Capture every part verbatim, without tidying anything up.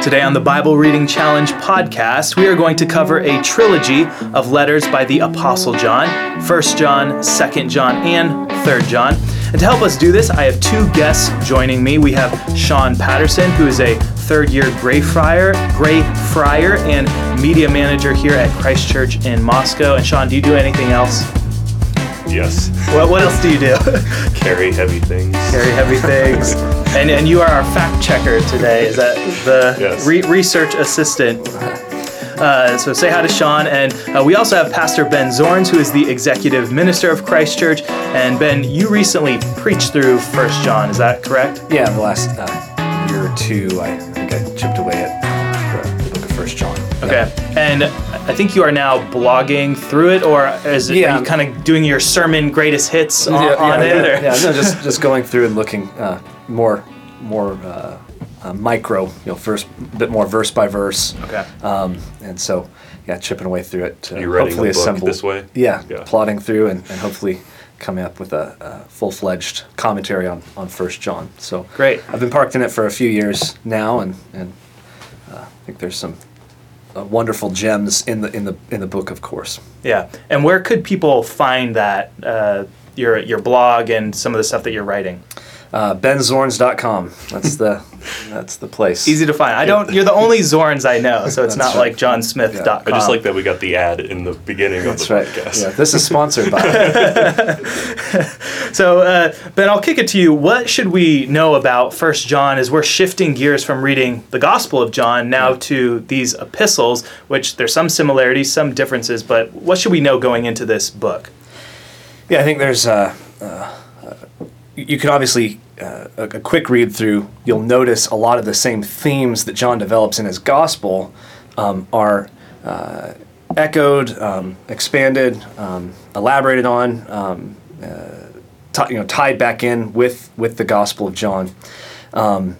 Today on the Bible Reading Challenge podcast, we are going to cover a trilogy of letters by the Apostle John, First John, Second John, and Third John. And to help us do this, I have two guests joining me. We have Sean Patterson, who is a third-year Grey Friar, Grey Friar and media manager here at Christ Church in Moscow. And Sean, do you do anything else? Yes. What, what else do you do? Carry heavy things. Carry heavy things. And and you are our fact checker today. Is that the yes. re- research assistant? Uh, so say hi to Sean. And uh, we also have Pastor Ben Zorns, who is the executive minister of Christ Church. And Ben, you recently preached through First John. Is that correct? Yeah, the last uh, year or two, I think I chipped away at the, the book of First John. Okay. Yeah. And I think you are now blogging through it, or is it, yeah. are you kind of doing your sermon greatest hits on, yeah, on yeah, it? Yeah, or? yeah, no, just just going through and looking uh, more more uh, uh, micro, you know, first a bit more verse by verse. Okay. Um, and so, yeah, chipping away through it. Uh, Are you writing hopefully a book assemble this way? Yeah, yeah. plodding through and, and hopefully coming up with a, a full-fledged commentary on, on First John. So great. I've been parked in it for a few years now, and and uh, I think there's some uh, wonderful gems in the in the in the book, of course. Yeah. And where could people find that uh, your your blog and some of the stuff that you're writing? Uh, ben Zorns dot com. That's the that's the place. Easy to find. I don't. You're the only Zorns I know, so it's not right. like john smith dot com. I just like that we got the ad in the beginning That's of the right. podcast. Yeah, this is sponsored by. So, uh, Ben, I'll kick it to you. What should we know about First John as we're shifting gears from reading the Gospel of John now to these epistles, which there's some similarities, some differences, but what should we know going into this book? Yeah, I think there's. Uh, uh, you can obviously uh, a, a quick read through. You'll notice a lot of the same themes that John develops in his Gospel um, are uh, echoed, um, expanded, um, elaborated on. Um, uh, T- you know, tied back in with, with the Gospel of John, um,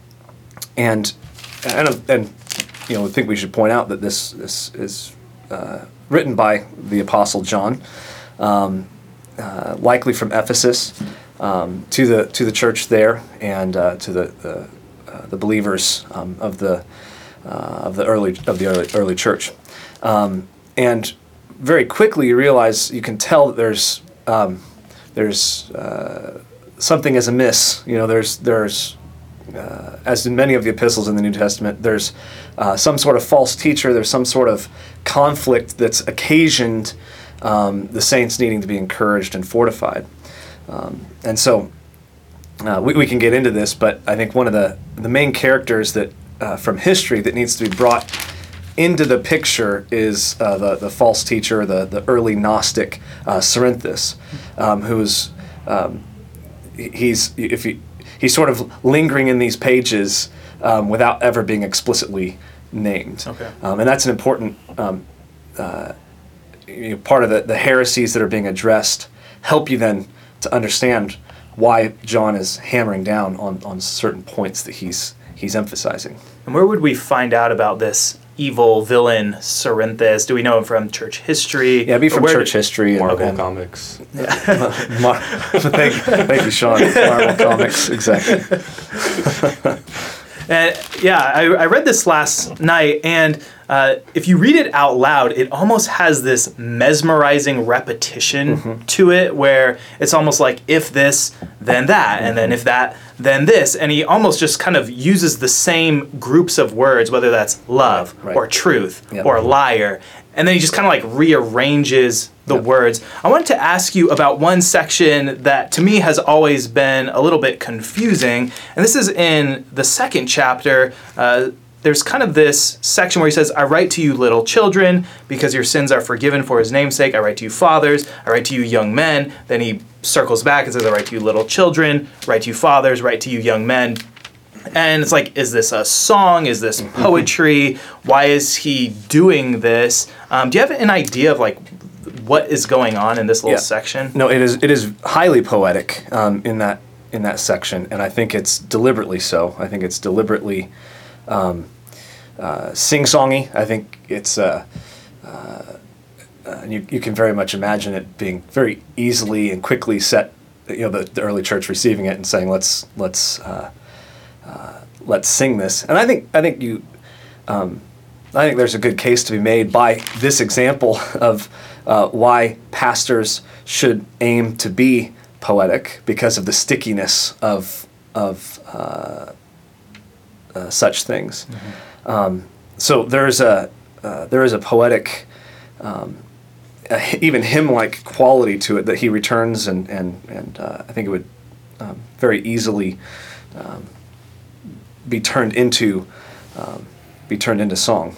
and and and you know, I think we should point out that this this is uh, written by the Apostle John, um, uh, likely from Ephesus, um, to the to the church there and uh, to the the, uh, the believers um, of the uh, of the early of the early early church, um, and very quickly you realize you can tell that there's um, There's uh, something is amiss. You know, there's there's uh, as in many of the epistles in the New Testament, there's uh, some sort of false teacher. There's some sort of conflict that's occasioned um, the saints needing to be encouraged and fortified. Um, and so uh, we, we can get into this, but I think one of the the main characters that uh, from history that needs to be brought into the picture is uh, the the false teacher, the the early Gnostic uh, Cerinthus, um, who's um, he's if he he's sort of lingering in these pages um, without ever being explicitly named, Okay. um, and that's an important um, uh, you know, part of the the heresies that are being addressed. Help you then to understand why John is hammering down on on certain points that he's he's emphasizing. And where would we find out about this evil villain Cerinthus? Do we know him from church history? Yeah, be from Where church did, history. Marvel and, Comics. Mar- thank, thank you, Sean. Marvel Comics, exactly. And yeah, I, I read this last night, and uh, if you read it out loud, it almost has this mesmerizing repetition mm-hmm. to it, where it's almost like if this, then that, and then if that, then this, and he almost just kind of uses the same groups of words, whether that's love right, right. or truth yep. or liar, and then he just kind of like rearranges the yep. words. I wanted to ask you about one section that to me has always been a little bit confusing, and this is in the second chapter. Uh, there's kind of this section where he says, I write to you little children because your sins are forgiven for his name's sake. I write to you fathers. I write to you young men. Then he circles back and says, I write to you little children, write to you fathers, write to you young men. And it's like, is this a song? Is this poetry? Why is he doing this? Um, do you have an idea of like what is going on in this little yeah. section? No, it is it is highly poetic um, in that in that section, and I think it's deliberately so. I think it's deliberately um, uh, sing-songy. I think it's uh, uh, uh, you you can very much imagine it being very easily and quickly set. You know, the, the early church receiving it and saying, "Let's let's." Uh, Uh, let's sing this. And I think I think you um, I think there's a good case to be made by this example of uh, why pastors should aim to be poetic because of the stickiness of of uh, uh, such things. Mm-hmm. Um, so there's a uh, there is a poetic, um, a, even hymn-like quality to it that he returns, and and and uh, I think it would um, very easily um, be turned into um, be turned into song.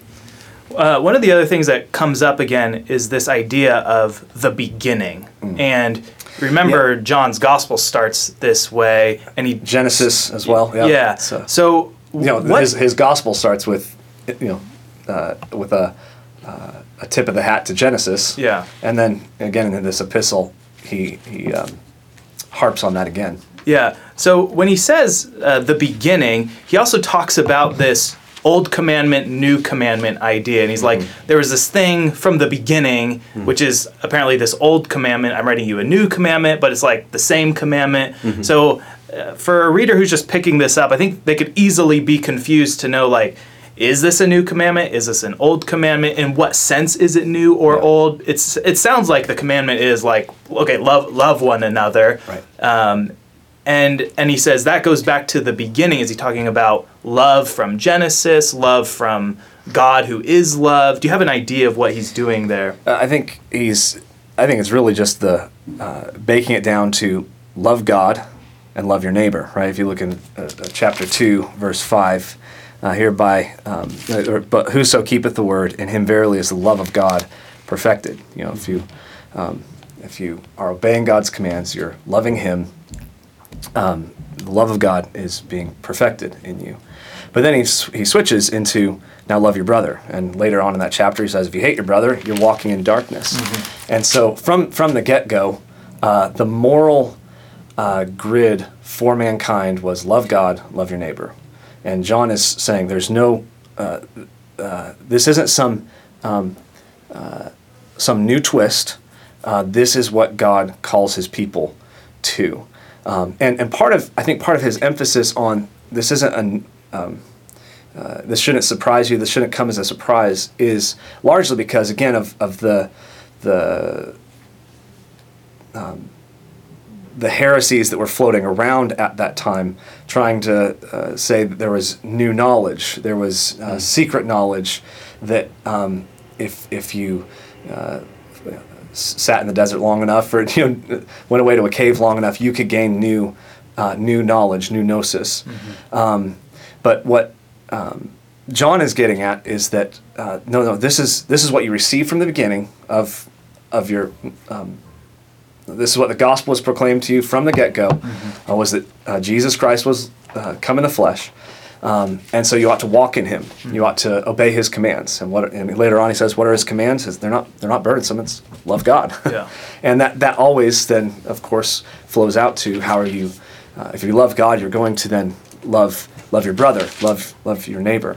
Uh, one of the other things that comes up again is this idea of the beginning. Mm. And remember, yep. John's gospel starts this way, and he Genesis as well. Yep. Yeah. So, so you know, what, his his gospel starts with, you know, uh, with a uh, a tip of the hat to Genesis. Yeah. And then again in this epistle, he he um, harps on that again. Yeah. So when he says uh, the beginning, he also talks about this old commandment, new commandment idea. And he's like, mm-hmm. there was this thing from the beginning, mm-hmm. which is apparently this old commandment. I'm writing you a new commandment, but it's like the same commandment. Mm-hmm. So uh, for a reader who's just picking this up, I think they could easily be confused to know, like, is this a new commandment? Is this an old commandment? In what sense is it new or yeah. old? It's It sounds like the commandment is like, okay, love love one another. Right. Um, And and he says that goes back to the beginning. Is he talking about love from Genesis, love from God who is love? Do you have an idea of what he's doing there? Uh, I think he's. I think it's really just the uh, baking it down to love God and love your neighbor, right? If you look in uh, chapter two, verse five, uh, hereby, um, but whoso keepeth the word, in him verily is the love of God perfected. You know, if you um, if you are obeying God's commands, you're loving Him. Um, the love of God is being perfected in you. But then he he switches into now love your brother. And later on in that chapter he says, if you hate your brother, you're walking in darkness. Mm-hmm. And so from, from the get-go, uh, the moral uh, grid for mankind was love God, love your neighbor. And John is saying there's no, uh, uh, this isn't some, um, uh, some new twist. Uh, this is what God calls his people to. Um, and, and part of, I think part of his emphasis on this isn't an, um, uh, this shouldn't surprise you, this shouldn't come as a surprise, is largely because, again, of, of the, the, um, the heresies that were floating around at that time, trying to uh, say that there was new knowledge, there was uh, mm. secret knowledge, that um, if, if you uh, sat in the desert long enough, or you know, went away to a cave long enough, you could gain new, uh, new knowledge, new gnosis. Mm-hmm. Um, but what um, John is getting at is that uh, no, no, this is this is what you receive from the beginning of of your. Um, this is what the gospel was proclaimed to you from the get-go. Mm-hmm. uh, was that uh, Jesus Christ was uh, come in the flesh. Um, and so you ought to walk in him. Mm-hmm. You ought to obey his commands. And what? And later on, he says, "What are his commands? They're not. They're not burdensome. It's love God." Yeah. And that that always then, of course, flows out to how are you? Uh, if you love God, you're going to then love love your brother, love love your neighbor.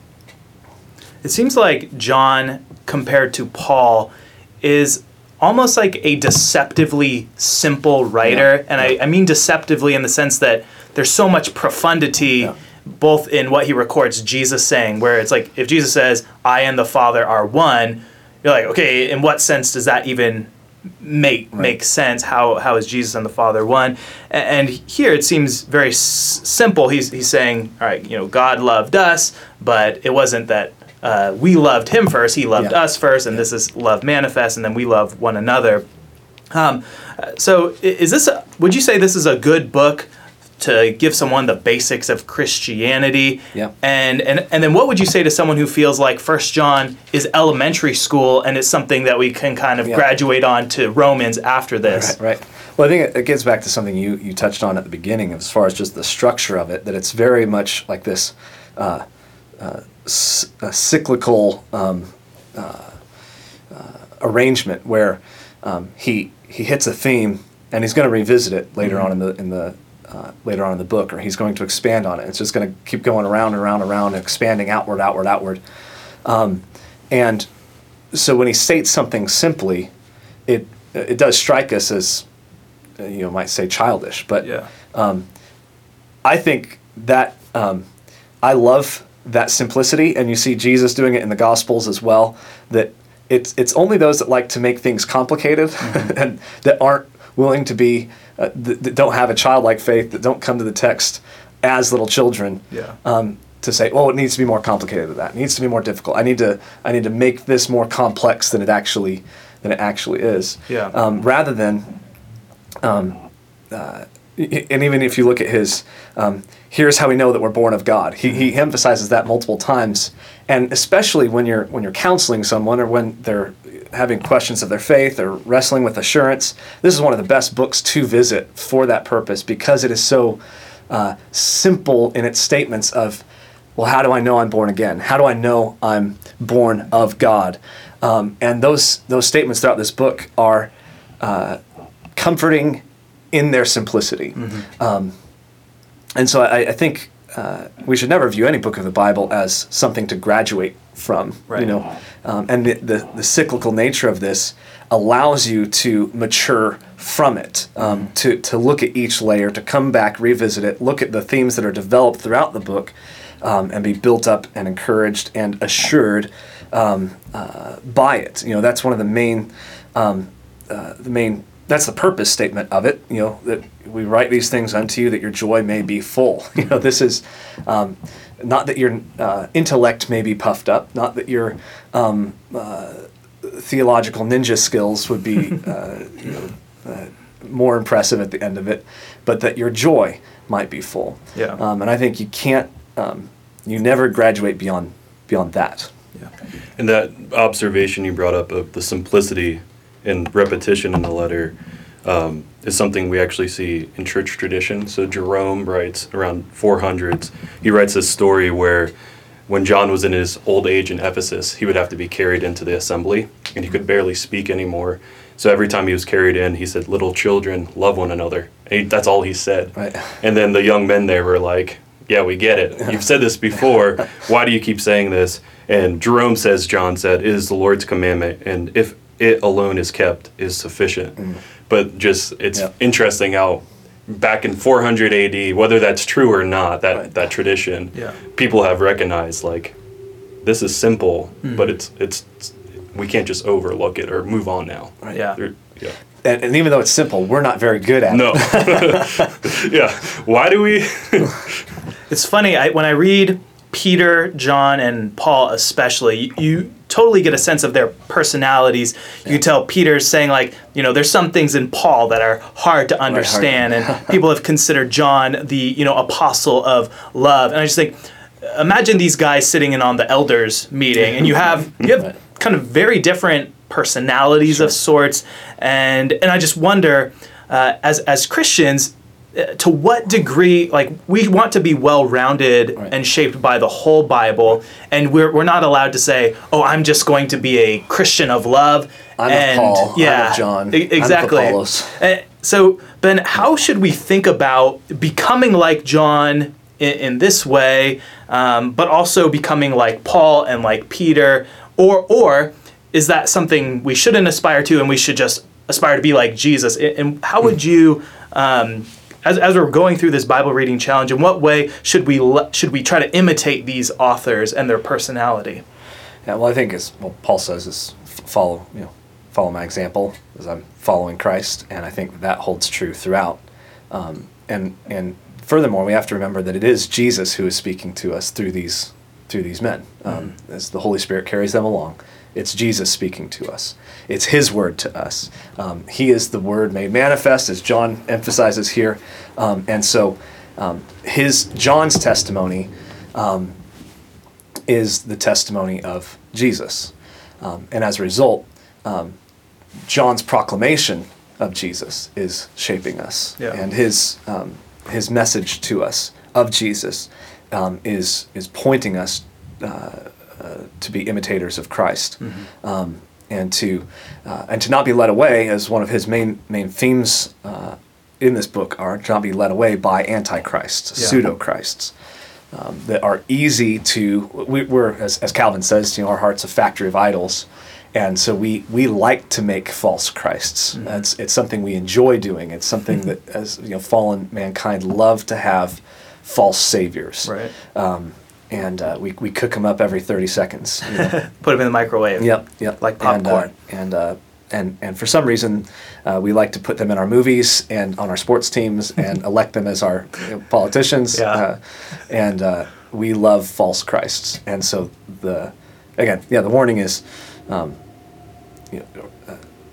It seems like John, compared to Paul, is almost like a deceptively simple writer, yeah. and I, I mean deceptively in the sense that there's so much profundity. Yeah. Both in what he records Jesus saying, where it's like, if Jesus says, I and the Father are one, you're like, okay, in what sense does that even make right. make sense? How how is Jesus and the Father one? And, and here it seems very s- simple. He's he's saying, all right, you know, God loved us, but it wasn't that uh, we loved him first. He loved yeah. us first, and yeah. this is love manifest, and then we love one another. Um, so is this, a, would you say this is a good book to give someone the basics of Christianity? Yeah. And, and and then what would you say to someone who feels like First John is elementary school and it's something that we can kind of yeah. graduate on to Romans after this? Right, right. Well, I think it, it gets back to something you, you touched on at the beginning as far as just the structure of it, that it's very much like this uh, uh, c- a cyclical um, uh, uh, arrangement where um, he he hits a theme and he's going to revisit it later mm-hmm. on in the in the Uh, later on in the book, or he's going to expand on it. It's just going to keep going around and around and around, expanding outward, outward, outward. Um, and so when he states something simply, it it does strike us as, uh, you know, might say childish. But yeah. um, I think that um, I love that simplicity, and you see Jesus doing it in the Gospels as well, that it's it's only those that like to make things complicated mm-hmm. and that aren't willing to be, uh, that, that don't have a childlike faith, that don't come to the text as little children, yeah. um, to say, well, it needs to be more complicated than that. It needs to be more difficult. I need to I need to make this more complex than it actually than it actually is. Yeah. Um, rather than, um, uh, and even if you look at his, um, here's how we know that we're born of God. He he emphasizes that multiple times, and especially when you're when you're counseling someone or when they're having questions of their faith or wrestling with assurance. This is one of the best books to visit for that purpose because it is so uh, simple in its statements of, well, how do I know I'm born again? How do I know I'm born of God? Um, and those those statements throughout this book are uh, comforting in their simplicity. Mm-hmm. Um, and so I, I think uh, we should never view any book of the Bible as something to graduate from. Right. You know, um, and the, the the cyclical nature of this allows you to mature from it, um, mm-hmm. to to look at each layer, to come back, revisit it, look at the themes that are developed throughout the book. Um, and be built up and encouraged and assured um, uh, by it. You know, that's one of the main, um, uh, the main. That's the purpose statement of it. You know, that we write these things unto you that your joy may be full. You know, this is um, not that your uh, intellect may be puffed up, not that your um, uh, theological ninja skills would be uh, you know, uh, more impressive at the end of it, but that your joy might be full. Yeah. Um, and I think you can't. Um, you never graduate beyond beyond that. Yeah. And that observation you brought up of the simplicity and repetition in the letter um, is something we actually see in church tradition. So Jerome writes around four hundreds. He writes this story where when John was in his old age in Ephesus, he would have to be carried into the assembly, and he could barely speak anymore. So every time he was carried in, he said, "Little children, love one another." And he, that's all he said. Right. And then the young men there were like, "Yeah, we get it. You've said this before. Why do you keep saying this?" And Jerome says, John said, "It is the Lord's commandment, and if it alone is kept, is sufficient." Mm. But just, it's yep. interesting how back in four hundred A D, whether that's true or not, that, right. that tradition, yeah. people have recognized, like, this is simple, mm. but it's, it's, it's, we can't just overlook it or move on now. Right. Yeah. They're, yeah. And, and even though it's simple, we're not very good at no. it. Yeah. Why do we? It's funny, I, when I read Peter, John, and Paul especially, you, you totally get a sense of their personalities. You can tell Peter's saying, like, you know, there's some things in Paul that are hard to understand, right, hard. And people have considered John the, you know, apostle of love. And I just think, imagine these guys sitting in on the elders meeting, and you have you have kind of very different personalities sure. of sorts, and and I just wonder, uh, as as Christians, to what degree, like, we want to be well-rounded right. and shaped by the whole Bible, and we're we're not allowed to say, oh, I'm just going to be a Christian of love. I'm and, a Paul. Yeah, I'm a John. E- exactly. I'm a Apollos. And so, Ben, how should we think about becoming like John in, in this way, um, but also becoming like Paul and like Peter, or or is that something we shouldn't aspire to, and we should just aspire to be like Jesus? And how would you, um, as as we're going through this Bible reading challenge, in what way should we le- should we try to imitate these authors and their personality? Yeah, well, I think as well, Paul says is follow you know follow my example as I'm following Christ, and I think that holds true throughout. Um, and and furthermore, we have to remember that it is Jesus who is speaking to us through these through these men, um, mm-hmm. as the Holy Spirit carries them along. It's Jesus speaking to us. It's His word to us. Um, he is the Word made manifest, as John emphasizes here. Um, and so um, his John's testimony um, is the testimony of Jesus. Um, and as a result, um, John's proclamation of Jesus is shaping us. Yeah. And his um, his message to us of Jesus um, is is pointing us uh, Uh, to be imitators of Christ, mm-hmm. um, and to uh, and to not be led away, as one of his main main themes uh, in this book are, to not be led away by antichrists, yeah. pseudo-Christs, um, that are easy to. We, we're as, as Calvin says, you know, our heart's a factory of idols, and so we we like to make false Christs. Mm-hmm. It's it's something we enjoy doing. It's something mm-hmm. that, as you know, fallen mankind love to have false saviors. Right. Um, and uh, we we cook them up every thirty seconds. You know? Put them in the microwave. Yep, yep. Like popcorn. And uh, and, uh, and and for some reason, uh, we like to put them in our movies and on our sports teams and elect them as our you know, politicians. Yeah. Uh, and uh, we love false Christs. And so the again, yeah, the warning is, um, you know, uh,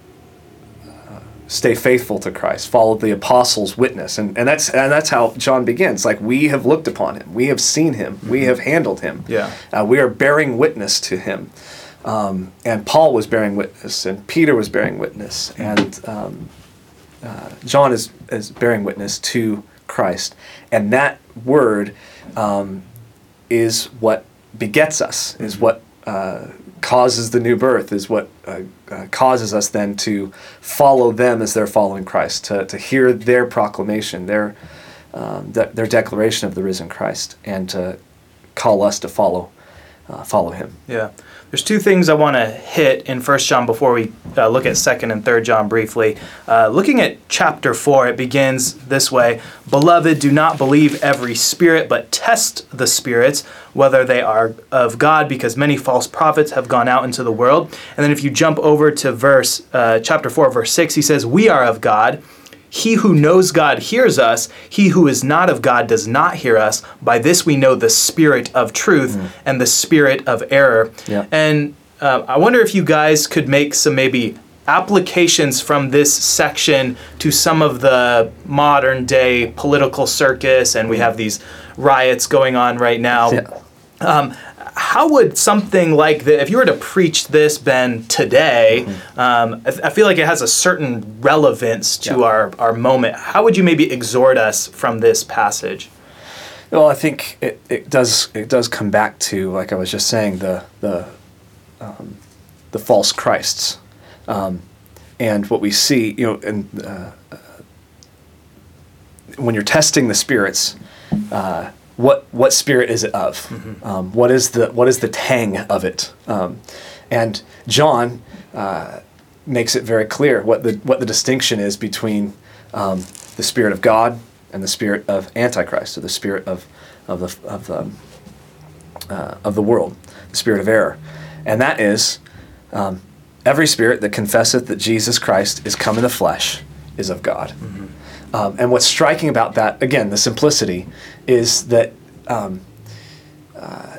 uh, stay faithful to Christ. Follow the apostles' witness, and and that's and that's how John begins. Like, we have looked upon him, we have seen him, mm-hmm. we have handled him. Yeah. Uh, we are bearing witness to him. Um, and Paul was bearing witness, and Peter was bearing witness, and um, uh, John is, is bearing witness to Christ. And that word um, is what begets us, is what uh, causes the new birth, is what uh, uh, causes us then to follow them as they're following Christ, to, to hear their proclamation, their, um, de- their declaration of the risen Christ, and to call us to follow, uh, follow him. Yeah. There's two things I want to hit in First John before we uh, look at Second and Third John briefly. Uh, looking at chapter four, it begins this way: "Beloved, do not believe every spirit, but test the spirits, whether they are of God, because many false prophets have gone out into the world." And then if you jump over to verse uh, chapter four, verse six, he says, "We are of God. He who knows God hears us. He who is not of God does not hear us. By this we know the spirit of truth mm. and the spirit of error." Yeah. And uh, I wonder if you guys could make some maybe applications from this section to some of the modern day political circus, and we have these riots going on right now. Yeah. Um, how would something like that, if you were to preach this, Ben, today, mm-hmm. um, I, th- I feel like it has a certain relevance to yeah. our, our moment. How would you maybe exhort us from this passage? Well, I think it, it does it does come back to, like I was just saying, the the um, the false Christs, um, and what we see, you know, and uh, uh, when you're testing the spirits. Uh, What what spirit is it of? Mm-hmm. Um, what is the what is the tang of it? Um, and John uh, makes it very clear what the what the distinction is between um, the spirit of God and the spirit of Antichrist, or the spirit of of the of the uh, of the world, the spirit of error, and that is um, every spirit that confesseth that Jesus Christ is come in the flesh is of God. Mm-hmm. Um, and what's striking about that, again, the simplicity, is that um, uh,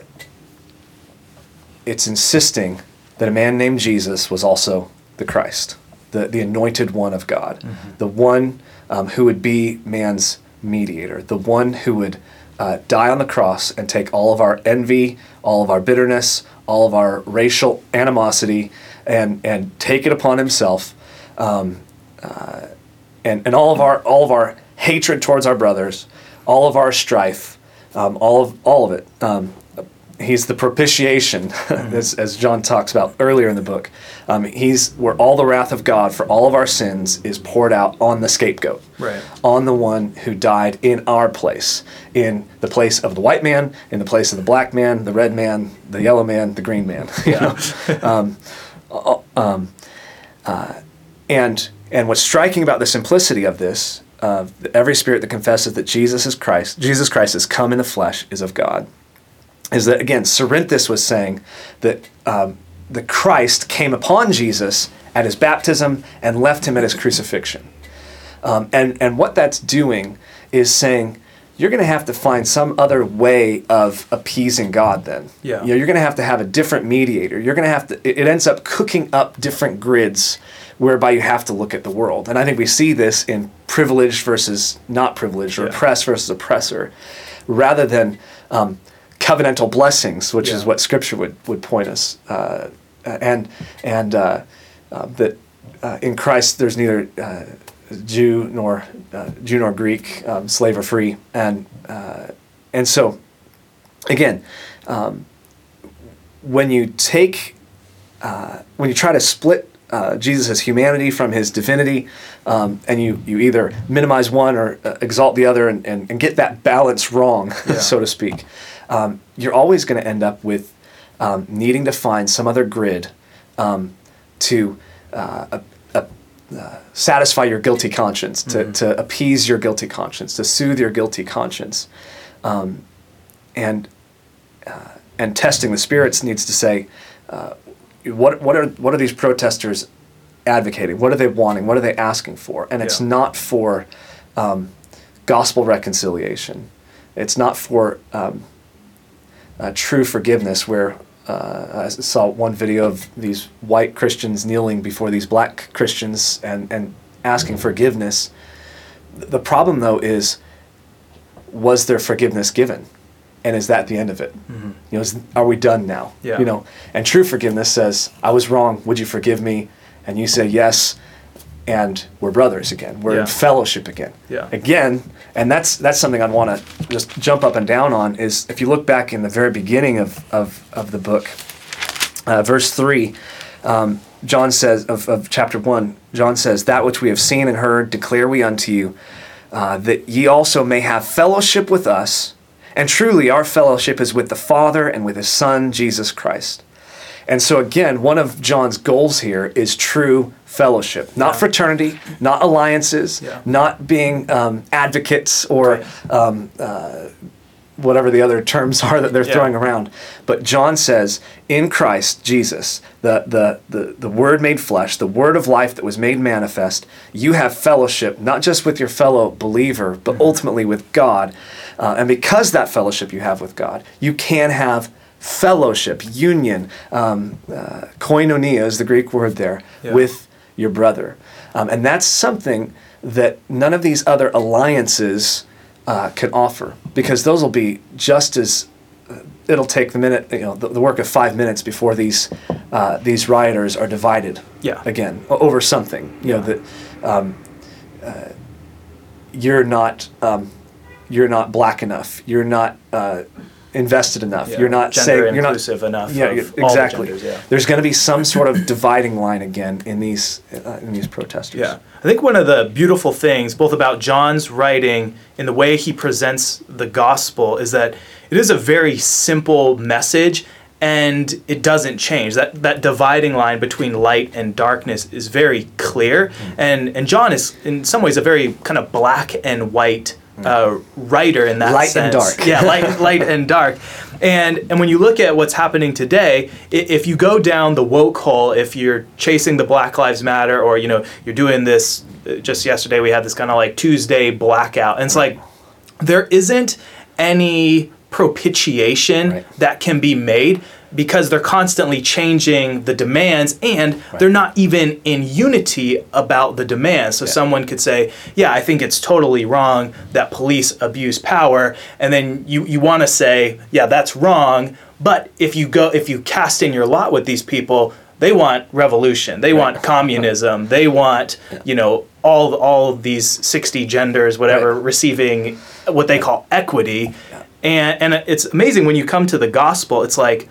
it's insisting that a man named Jesus was also the Christ, the, the anointed one of God, mm-hmm. the one um, who would be man's mediator, the one who would uh, die on the cross and take all of our envy, all of our bitterness, all of our racial animosity, and, and take it upon himself. Um, uh, And, and all of our all of our hatred towards our brothers, all of our strife, um, all of all of it. Um, he's the propitiation, mm-hmm. as, as John talks about earlier in the book. Um, he's where all the wrath of God for all of our sins is poured out on the scapegoat, right. on the one who died in our place, in the place of the white man, in the place of the black man, the red man, the yellow man, the green man. You Yeah. know? um, um, uh, and. And what's striking about the simplicity of this, uh, every spirit that confesses that Jesus is Christ, Jesus Christ has come in the flesh, is of God, is that, again, Cerinthus was saying that um, the Christ came upon Jesus at his baptism and left him at his crucifixion. Um, and, and what that's doing is saying, you're going to have to find some other way of appeasing God then. Yeah. You know, you're going to have to have a different mediator. You're going to have to, it, it ends up cooking up different grids whereby you have to look at the world. And I think we see this in privileged versus not privileged, or yeah. oppressed versus oppressor, rather than um, covenantal blessings, which yeah. is what Scripture would, would point us. Uh, and and uh, uh, that uh, in Christ there's neither uh, Jew nor uh, Jew nor Greek, um, slave or free, and uh, and so again, um, when you take uh, when you try to split uh, Jesus' humanity from his divinity, um, and you you either minimize one or uh, exalt the other, and, and, and get that balance wrong, yeah. so to speak, um, you're always going to end up with um, needing to find some other grid um, to uh, a, Uh, satisfy your guilty conscience, to, mm-hmm. to appease your guilty conscience, to soothe your guilty conscience. Um, and uh, and testing the spirits needs to say, uh, what what are what are these protesters advocating? What are they wanting? What are they asking for? And it's Yeah. not for um, gospel reconciliation. It's not for um, uh, true forgiveness, where uh, I saw one video of these white Christians kneeling before these black Christians and, and asking forgiveness. The problem, though, is, was there forgiveness given? And is that the end of it? Mm-hmm. You know, is, are we done now? Yeah. You know, and true forgiveness says, I was wrong. Would you forgive me? And you say yes, and we're brothers again. We're Yeah. in fellowship again. Yeah. Again, and that's that's something I'd want to just jump up and down on, is if you look back in the very beginning of, of, of the book, uh, verse three, um, John says, of, of chapter one, John says, that which we have seen and heard declare we unto you, uh, that ye also may have fellowship with us, and truly our fellowship is with the Father and with his Son, Jesus Christ. And so again, one of John's goals here is true fellowship, not Yeah. fraternity, not alliances, Yeah. not being um, advocates or um, uh, whatever the other terms are that they're Yeah. throwing around. But John says, in Christ Jesus, the, the, the, the Word made flesh, the Word of life that was made manifest, you have fellowship, not just with your fellow believer, but ultimately with God. Uh, and because that fellowship you have with God, you can have fellowship, union, um, uh, koinonia is the Greek word there, Yeah. with your brother. Um, and that's something that none of these other alliances uh, can offer, because those will be just as, uh, it'll take the minute, you know, the, the work of five minutes before these uh, these rioters are divided Yeah. again o- over something, you know, that um, uh, you're not um, you're not black enough, you're not uh, invested enough, Yeah. you're not Gender saying you're not inclusive enough Yeah, of you're- all the exactly. genders, yeah. There's going to be some sort of dividing line again in these uh, in these protesters. Yeah. I think one of the beautiful things, both about John's writing and the way he presents the gospel, is that it is a very simple message and it doesn't change. That that dividing line between light and darkness is very clear. Mm-hmm. And and John is in some ways a very kind of black and white uh, writer in that Light sense. and dark. Yeah, light, light and dark. And and when you look at what's happening today, i- if you go down the woke hole, if you're chasing the Black Lives Matter, or you know you're doing this, uh, just yesterday we had this kind of like Tuesday blackout, and it's like there isn't any propitiation Right. that can be made, because they're constantly changing the demands, and Right. they're not even in unity about the demands. So Yeah. someone could say, yeah, I think it's totally wrong that police abuse power, and then you, you want to say, yeah, that's wrong, but if you go if you cast in your lot with these people, they want revolution, they want communism, they want, you know, all all of these sixty genders, whatever, Right. receiving what they call equity. And and it's amazing when you come to the gospel, it's like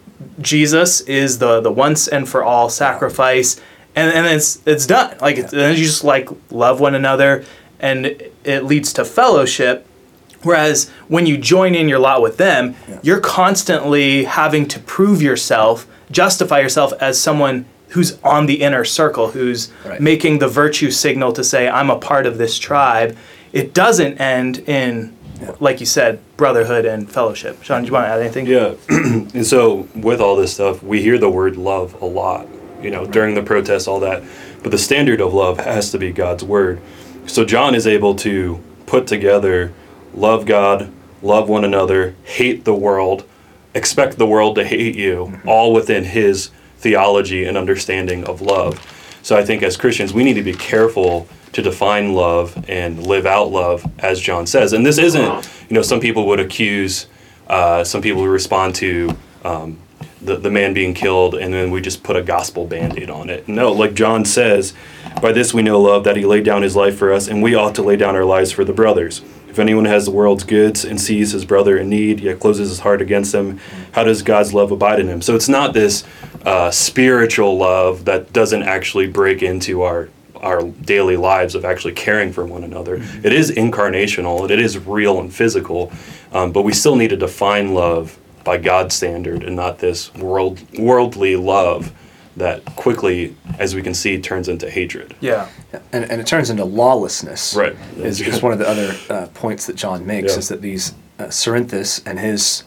Jesus is the the once and for all sacrifice, and and it's it's done. Like it's, and you just like love one another, and it leads to fellowship. Whereas when you join in your lot with them, Yeah. you're constantly having to prove yourself, justify yourself as someone who's on the inner circle, who's Right. making the virtue signal to say, I'm a part of this tribe. It doesn't end in, like you said, brotherhood and fellowship. Sean, do you want to add anything? Yeah, and so with all this stuff, we hear the word love a lot, you know, during the protests, all that. But the standard of love has to be God's word. So John is able to put together love God, love one another, hate the world, expect the world to hate you, all within his theology and understanding of love. So I think as Christians, we need to be careful to define love and live out love, as John says. And this isn't, you know, some people would accuse, uh, some people would respond to um, the, the man being killed, and then we just put a gospel band-aid on it. No, like John says, by this we know love, that he laid down his life for us, and we ought to lay down our lives for the brothers. If anyone has the world's goods and sees his brother in need, yet closes his heart against him, how does God's love abide in him? So it's not this uh, spiritual love that doesn't actually break into our our daily lives of actually caring for one another. Mm-hmm. It is incarnational, it is real and physical, um, but we still need to define love by God's standard and not this world worldly love that quickly, as we can see, turns into hatred. Yeah. And, and it turns into lawlessness. Right. Is, is one of the other uh, points that John makes, Yeah. is that these uh, Cerinthus and his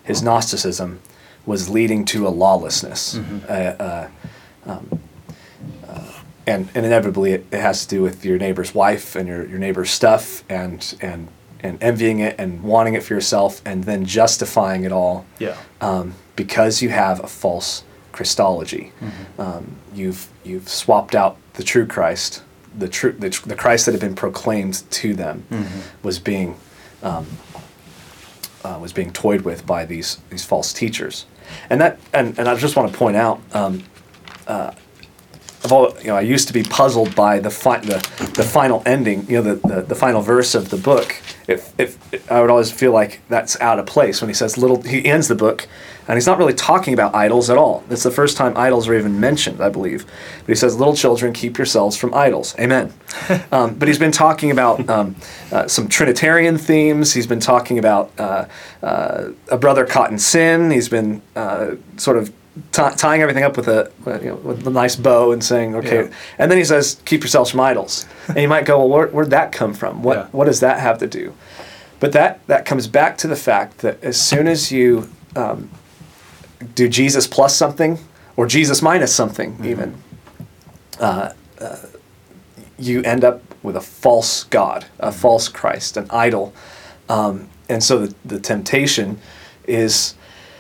his Gnosticism was leading to a lawlessness. Mm-hmm. Uh, uh, um, uh, and, and inevitably it, it has to do with your neighbor's wife and your, your neighbor's stuff and, and, and envying it and wanting it for yourself and then justifying it all Yeah. um, because you have a false Christology. Mm-hmm. Um, you've, you've swapped out the true Christ, the, true, the, tr- the Christ that had been proclaimed to them Mm-hmm. was being um, uh, was being toyed with by these these false teachers, and that and, and I just want to point out, um, uh, of all you know, I used to be puzzled by the fi- the the final ending, you know, the, the, the final verse of the book. If if I would always feel like that's out of place when he says little. He ends the book, and he's not really talking about idols at all. It's the first time idols are even mentioned, I believe. But he says, "Little children, keep yourselves from idols." Amen. um, but he's been talking about um, uh, some Trinitarian themes. He's been talking about uh, uh, a brother caught in sin. He's been uh, sort of t- tying everything up with a you know, with a nice bow and saying, "Okay." Yeah. And then he says, "Keep yourselves from idols." And you might go, "Well, where, where'd that come from? What Yeah. what does that have to do?" But that that comes back to the fact that as soon as you um, do Jesus plus something or Jesus minus something, mm-hmm. even, uh, uh, you end up with a false God, a mm-hmm. false Christ, an idol. Um, and so the, the temptation is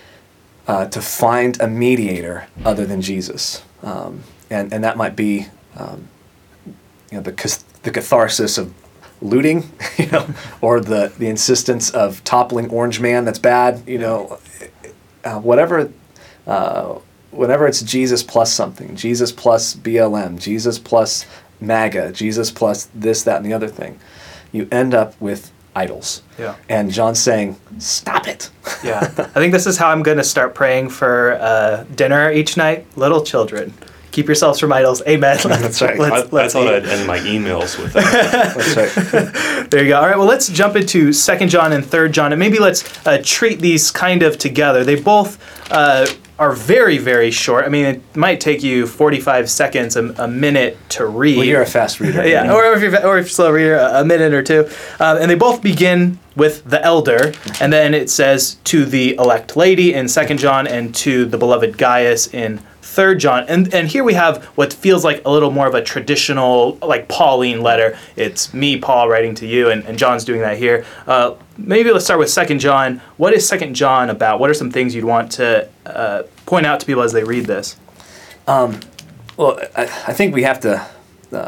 uh, to find a mediator other than Jesus. Um, and, and that might be um, you know, the, the catharsis of looting, you know, or the, the insistence of toppling Orange Man that's bad, you know, uh, whatever, uh, whenever it's Jesus plus something, Jesus plus B L M, Jesus plus MAGA, Jesus plus this, that, and the other thing, you end up with idols. Yeah. And John's saying, stop it. Yeah. I think this is how I'm going to start praying for uh, dinner each night. Little children, keep yourselves from idols. Amen. That's right. I, Let's, I let's thought eat. I'd end my emails with that. That's right. There you go. All right, well, let's jump into Second John and Third John, and maybe let's uh, treat these kind of together. They both uh, are very, very short. I mean, it might take you forty-five seconds, a, a minute to read. Well, you're a fast reader. Yeah, or if you're, or if you're a slow reader, a, a minute or two. Uh, and they both begin with the elder, and then it says to the elect lady in Second John and to the beloved Gaius in Third John. And and here we have what feels like a little more of a traditional, like Pauline letter. It's me, Paul, writing to you, and, and John's doing that here. Uh, maybe let's start with Second John. What is Second John about? What are some things you'd want to uh, point out to people as they read this? Um, well, I, I think we have to, uh,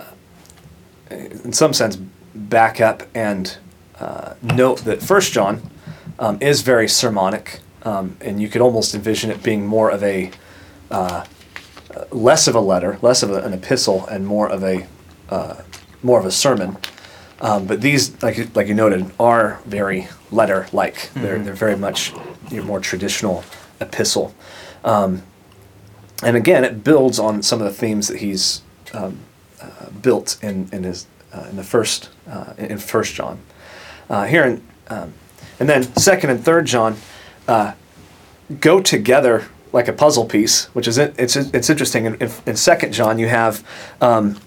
in some sense, back up and uh, note that First John um, is very sermonic, um, and you could almost envision it being more of a uh, less of a letter, less of a, an epistle, and more of a uh, more of a sermon. Um, but these, like you- like you noted, are very letter-like. Mm-hmm. They're they're very much your more traditional epistle. Um, and again, it builds on some of the themes that he's um, uh, built in in his uh, in the first uh, in First John. Uh, here in um, and then Second and Third John uh, go together like a puzzle piece, which is it's it's interesting. In, in, in Second John, you have um,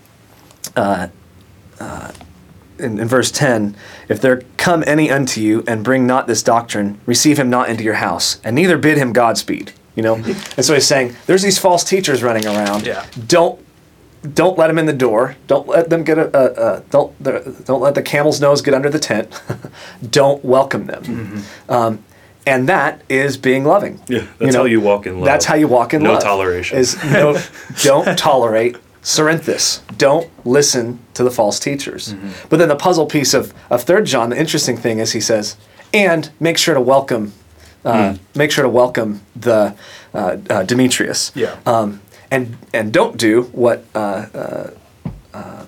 uh, uh, in, in verse ten, if there come any unto you and bring not this doctrine, receive him not into your house, and neither bid him Godspeed. You know, and so he's saying there's these false teachers running around. Yeah. Don't don't let them in the door. Don't let them get a, a, a don't the, don't let the camel's nose get under the tent. Don't welcome them. Mm-hmm. Um, and that is being loving. Yeah, that's how you walk in love. That's how you walk in No love. toleration. Is no, don't tolerate Cerinthus. Don't listen to the false teachers. Mm-hmm. But then the puzzle piece of, of Third John, the interesting thing is he says, and make sure to welcome, uh, Mm. make sure to welcome the uh, uh, Demetrius. Yeah. Um, and and don't do what uh, uh, uh,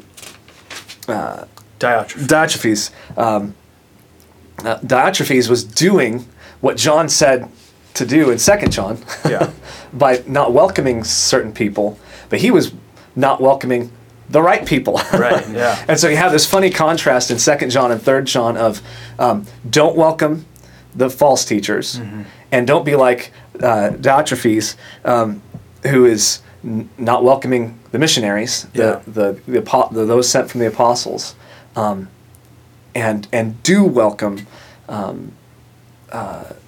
uh, Diotrephes. Diotrephes. Um, uh, Diotrephes was doing what John said to do in Second John, Yeah. by not welcoming certain people, but he was not welcoming the right people. Right, yeah. And so you have this funny contrast in Second John and Third John of um, don't welcome the false teachers, mm-hmm. and don't be like uh, Diotrephes, um, who is n- not welcoming the missionaries, the, Yeah. the, the, apo- the those sent from the apostles, um, and and do welcome um, uh,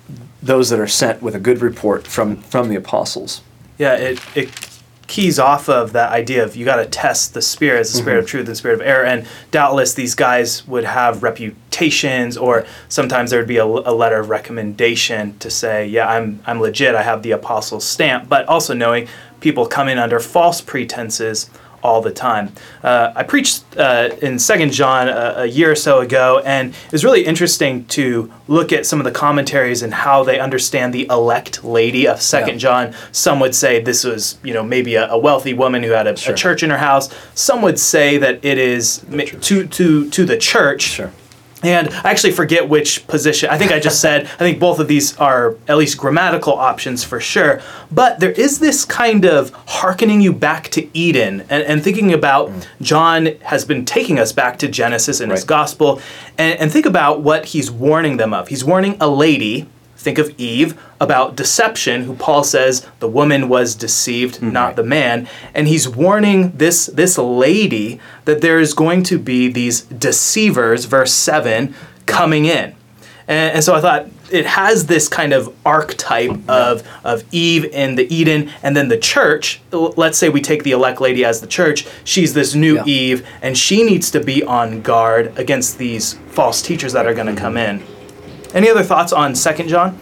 those that are sent with a good report from, from the apostles. Yeah, it, it keys off of that idea of you got to test the spirits, the spirit mm-hmm. of truth, the spirit of error, and doubtless these guys would have reputations, or sometimes there would be a, a letter of recommendation to say, yeah, I'm I'm legit, I have the apostle's stamp, but also knowing people come in under false pretenses all the time. Uh, I preached uh, in Second John a, a year or so ago, and it was really interesting to look at some of the commentaries and how they understand the elect lady of Second yeah. John. Some would say this was, you know, maybe a, a wealthy woman who had a, sure. a church in her house. Some would say that it is ma- to to to the church. Sure. And I actually forget which position. I think I just said, I think both of these are at least grammatical options for sure. But there is this kind of hearkening you back to Eden and, and thinking about mm. John has been taking us back to Genesis in right. his gospel. And, and think about what he's warning them of. He's warning a lady, think of Eve, about deception, who Paul says the woman was deceived, mm-hmm. not the man. And he's warning this, this lady that there is going to be these deceivers, verse seven, coming in. And, and so I thought it has this kind of archetype of, of Eve in the Eden, and then the church. Let's say we take the elect lady as the church. She's this new yeah. Eve, and she needs to be on guard against these false teachers that are going to mm-hmm. come in. Any other thoughts on Second John?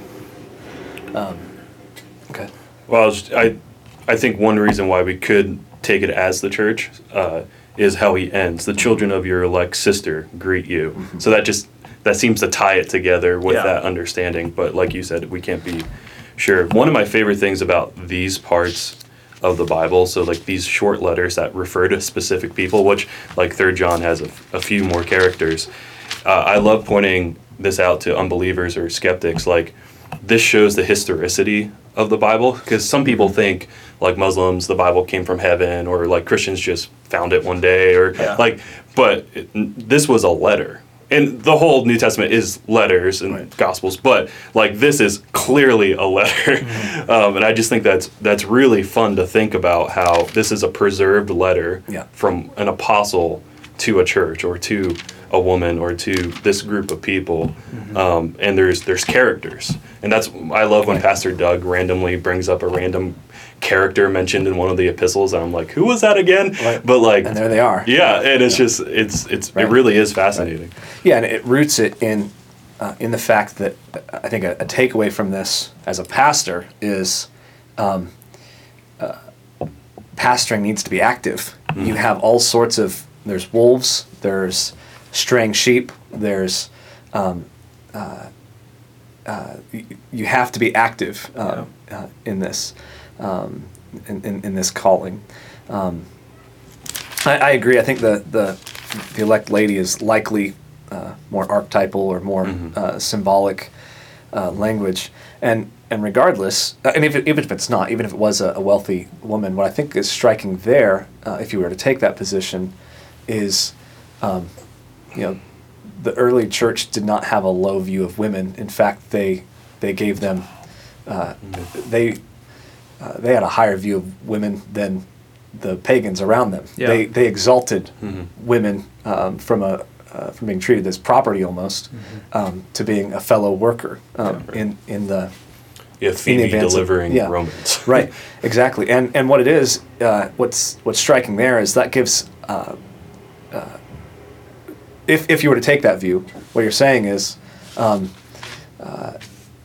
Um, okay. Well, I, was, I, I think one reason why we could take it as the church uh, is how he ends. The children of your elect sister greet you. Mm-hmm. So that just that seems to tie it together with yeah. that understanding. But like you said, we can't be sure. One of my favorite things about these parts of the Bible, so like these short letters that refer to specific people, which like Third John has a, a few more characters. Uh, I love pointing this out to unbelievers or skeptics. Like, this shows the historicity of the Bible, because some people think, like Muslims, the Bible came from heaven, or like Christians just found it one day, or yeah. like, but it, this was a letter. And the whole New Testament is letters and right. Gospels, but like this is clearly a letter. Mm-hmm. Um, and I just think that's that's really fun to think about, how this is a preserved letter yeah. from an apostle to a church, or to a woman, or to this group of people. Mm-hmm. Um, and there's there's characters. And that's, I love when right. Pastor Doug randomly brings up a random character mentioned in one of the epistles, and I'm like, who was that again? Right. But like, and there they are. Yeah, and it's yeah. just it's it's right. it really is fascinating. Right. Yeah, and it roots it in uh, in the fact that I think a, a takeaway from this as a pastor is um, uh, pastoring needs to be active. Mm-hmm. You have all sorts of, there's wolves, there's straying sheep, there's um, uh, uh, you, you have to be active uh, yeah. uh, in this. Um, in, in, in this calling. Um, I, I agree. I think the, the the elect lady is likely uh, more archetypal or more mm-hmm. uh, symbolic uh, language. And and regardless, uh, and if it, even if it's not, even if it was a, a wealthy woman, what I think is striking there, uh, if you were to take that position, is, um, you know, the early church did not have a low view of women. In fact, they they gave them, uh, mm-hmm. they. Uh, they had a higher view of women than the pagans around them. Yeah. They they exalted mm-hmm. women um, from a uh, from being treated as property almost mm-hmm. um, to being a fellow worker um, yeah. in in the yeah Phoebe delivering of, yeah, Romans. Right, exactly. And and what it is, uh, what's what's striking there is that gives. Uh, uh, if if you were to take that view, what you're saying is, um, uh,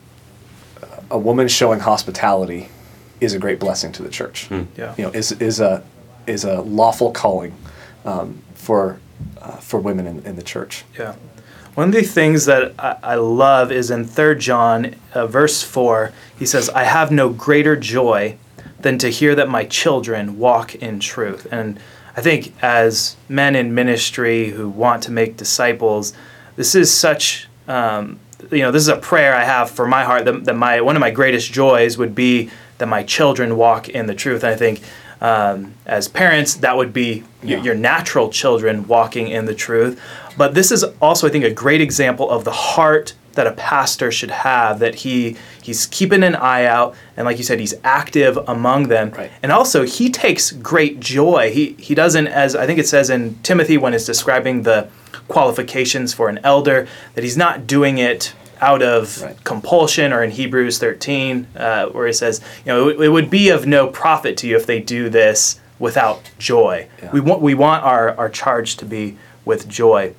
a woman showing hospitality is a great blessing to the church. Mm. Yeah. You know, is is a is a lawful calling um, for uh, for women in, in the church. Yeah. One of the things that I, I love is in Third John, uh, verse four, he says, I have no greater joy than to hear that my children walk in truth. And I think as men in ministry who want to make disciples, this is such, um, you know, this is a prayer I have for my heart, that, that my one of my greatest joys would be that my children walk in the truth. And I think um, as parents, that would be yeah. your, your natural children walking in the truth. But this is also, I think, a great example of the heart that a pastor should have, that he he's keeping an eye out, and like you said, he's active among them. Right. And also, he takes great joy. He he doesn't, as I think it says in Timothy when it's describing the qualifications for an elder, that he's not doing it out of Right. compulsion, or in Hebrews thirteen, uh, where he says, you know, it, it would be of no profit to you if they do this without joy. Yeah. We want we want our, our charge to be with joy.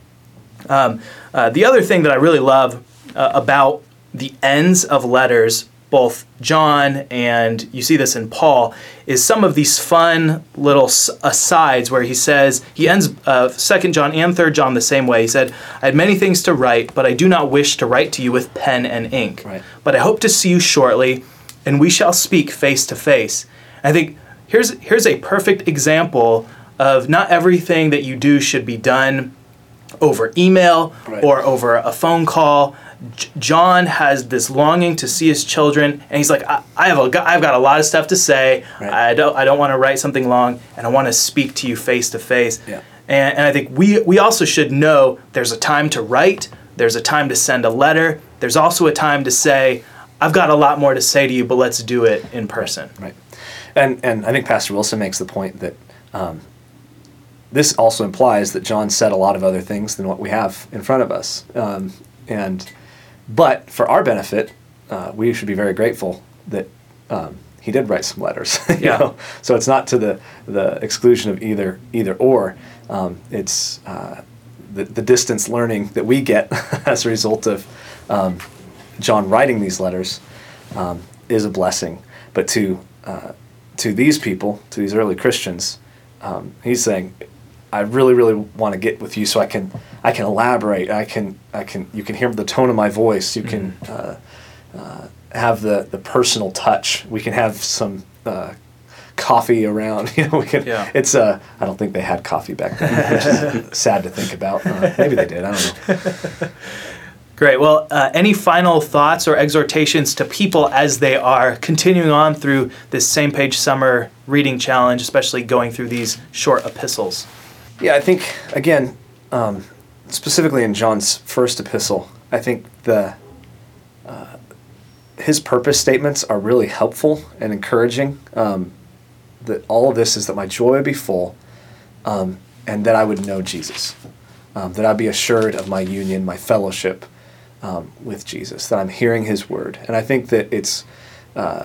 Um, uh, the other thing that I really love uh, about the ends of letters, both John and you see this in Paul, is some of these fun little s- asides where he says, he ends uh, Second John and Third John the same way. He said, I had many things to write, but I do not wish to write to you with pen and ink. Right. But I hope to see you shortly, and we shall speak face to face. I think here's here's a perfect example of not everything that you do should be done over email Right. or over a phone call. J- John has this longing to see his children, and he's like, I, I have a, go- I've got a lot of stuff to say. Right. I don't, I don't want to write something long, and I want to speak to you face to face. Yeah. And, and I think we, we also should know there's a time to write, there's a time to send a letter, there's also a time to say, I've got a lot more to say to you, but let's do it in person. Right. And and I think Pastor Wilson makes the point that um, this also implies that John said a lot of other things than what we have in front of us. Um, and but for our benefit, uh, we should be very grateful that um, he did write some letters. you Yeah. know? So it's not to the the exclusion of either either or. Um, it's uh, the the distance learning that we get as a result of um, John writing these letters um, is a blessing. But to uh, to these people, to these early Christians, um, he's saying, I really, really want to get with you so I can I can elaborate. I can I can you can hear the tone of my voice. You can uh, uh, have the, the personal touch. We can have some uh, coffee around. You know, we can. Yeah. It's uh, I don't think they had coffee back then, which is sad to think about. Uh, maybe they did. I don't know. Great. Well, uh, any final thoughts or exhortations to people as they are continuing on through this Same Page Summer Reading Challenge, especially going through these short epistles? Yeah, I think, again, um, specifically in John's first epistle, I think the uh, his purpose statements are really helpful and encouraging. Um, that all of this is that my joy would be full, um, and that I would know Jesus, um, that I'd be assured of my union, my fellowship um, with Jesus, that I'm hearing His word. And I think that it's uh,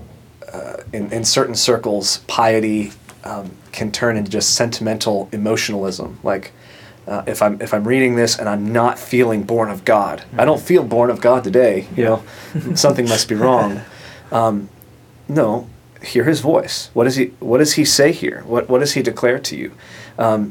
uh, in in certain circles, piety Um, can turn into just sentimental emotionalism. Like uh, if I'm if I'm reading this and I'm not feeling born of God, mm-hmm. I don't feel born of God today. You know, something must be wrong. Um, no, hear His voice. What does He What does He say here? What What does He declare to you? Um,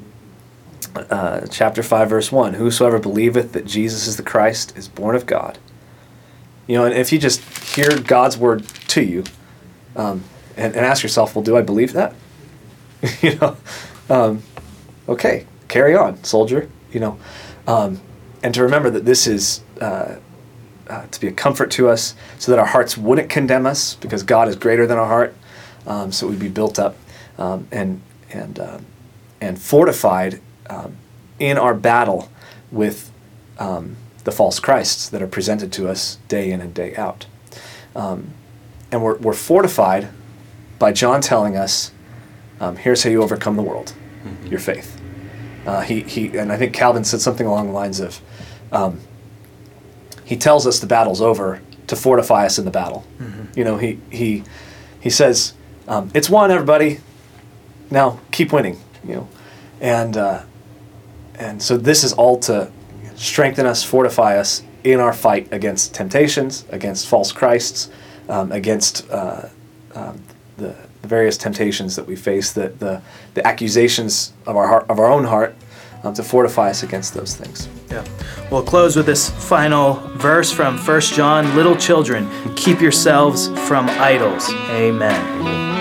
uh, chapter five, verse one: Whosoever believeth that Jesus is the Christ is born of God. You know, and if you just hear God's word to you, um, and, and ask yourself, well, do I believe that? you know, um, okay, carry on, soldier. You know, um, and to remember that this is uh, uh, to be a comfort to us, so that our hearts wouldn't condemn us, because God is greater than our heart. Um, so we'd be built up um, and and um, and fortified um, in our battle with um, the false Christs that are presented to us day in and day out. Um, and we're we're fortified by John telling us, Um, here's how you overcome the world, mm-hmm. your faith. Uh, he he, and I think Calvin said something along the lines of, um, he tells us the battle's over to fortify us in the battle. Mm-hmm. You know, he he he says, um, it's won, everybody. Now keep winning. You know, and uh, and so this is all to strengthen us, fortify us in our fight against temptations, against false Christs, um, against uh, um, the the various temptations that we face, the the, the accusations of our heart, of our own heart, um, to fortify us against those things. Yeah. We'll close with this final verse from First John: Little children, keep yourselves from idols. Amen.